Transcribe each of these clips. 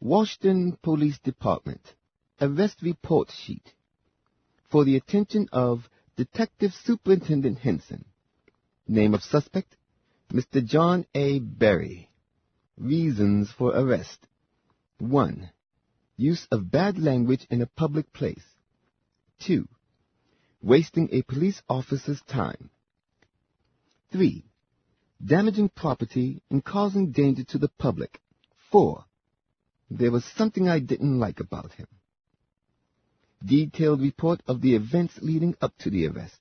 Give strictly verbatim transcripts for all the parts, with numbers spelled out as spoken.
Washington Police Department, arrest report sheet. For the attention of Detective Superintendent Henson. Name of suspect, Mister John A. Berry. Reasons for arrest. one. Use of bad language in a public place. two. Wasting a police officer's time. three. Damaging property and causing danger to the public. four. There was something I didn't like about him. Detailed report of the events leading up to the arrest.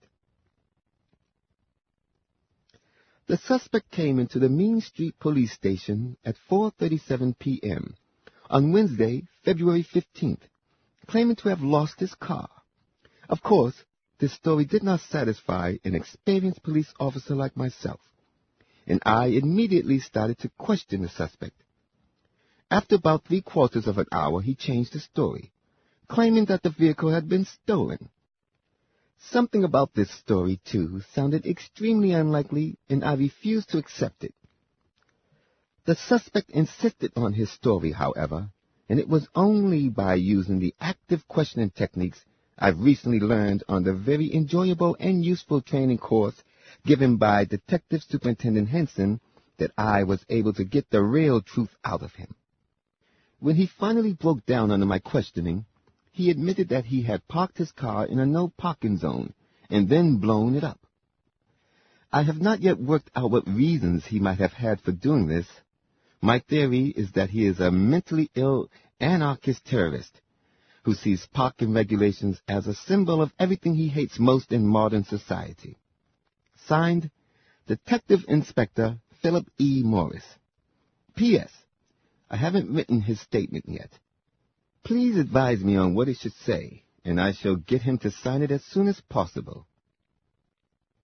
The suspect came into the Main Street Police Station at four thirty-seven p m on Wednesday, February fifteenth, claiming to have lost his car. Of course, this story did not satisfy an experienced police officer like myself, and I immediately started to question the suspect. After about three quarters of an hour, he changed the story, claiming that the vehicle had been stolen. Something about this story, too, sounded extremely unlikely, and I refused to accept it. The suspect insisted on his story, however, and it was only by using the active questioning techniques I've recently learned on the very enjoyable and useful training course given by Detective Superintendent Henson that I was able to get the real truth out of him. When he finally broke down under my questioning, he admitted that he had parked his car in a no-parking zone and then blown it up. I have not yet worked out what reasons he might have had for doing this. My theory is that he is a mentally ill anarchist terrorist who sees parking regulations as a symbol of everything he hates most in modern society. Signed, Detective Inspector Philip E. Morris. P S. I haven't written his statement yet. Please advise me on what it should say, and I shall get him to sign it as soon as possible.